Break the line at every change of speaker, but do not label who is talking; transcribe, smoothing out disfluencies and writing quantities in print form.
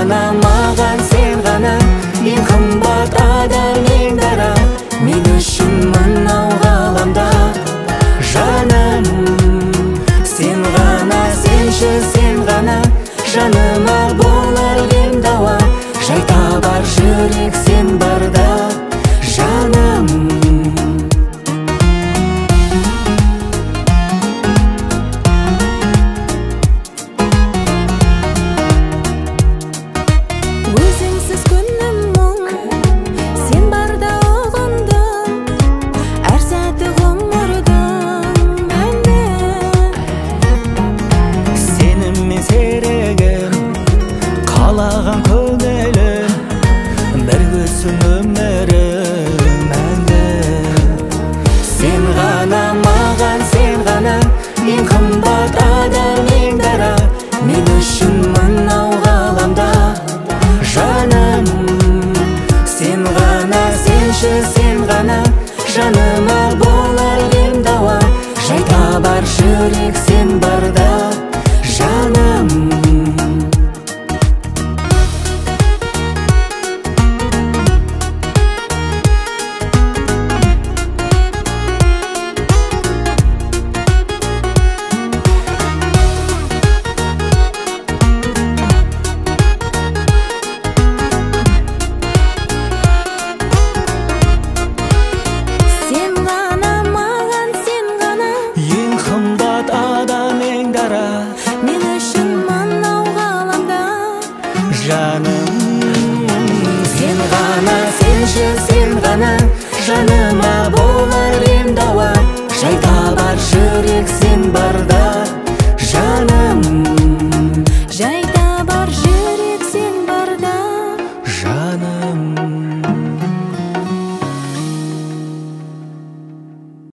ғана, маған сен ғана, ең қымбат адам, ең дара, мен үшін мынау ғаламда. Жаным, сен ғана, сенші сен ғана, жаныма болар ем дауа. Жай табар жүрек сен барда, жаным.
Өзіңсіз күнім мұң, сен барда ұғындым, әр сәті ғұмырдың мәні.
Сенім мен серігім, қалаған көңілім, біргісің өмірім мәңгі. Сен ғана, маған сен ғана, ең қымбат адам, ең дара, мен үшін мынау ғаламда. Жаным, сен ғана, сенші сен ғана, жаныма болар ем дауа. Жай табар жүрек сен барда, жаным.
Сен ғана, маған сен ғана,
Ең қымбат адам, ең дара,
мен үшін мынау ғаламда.
жаным. Сен ғана, сенші сен ғана, жаныма болар ем дауа. Жай табар жүрек сен барда,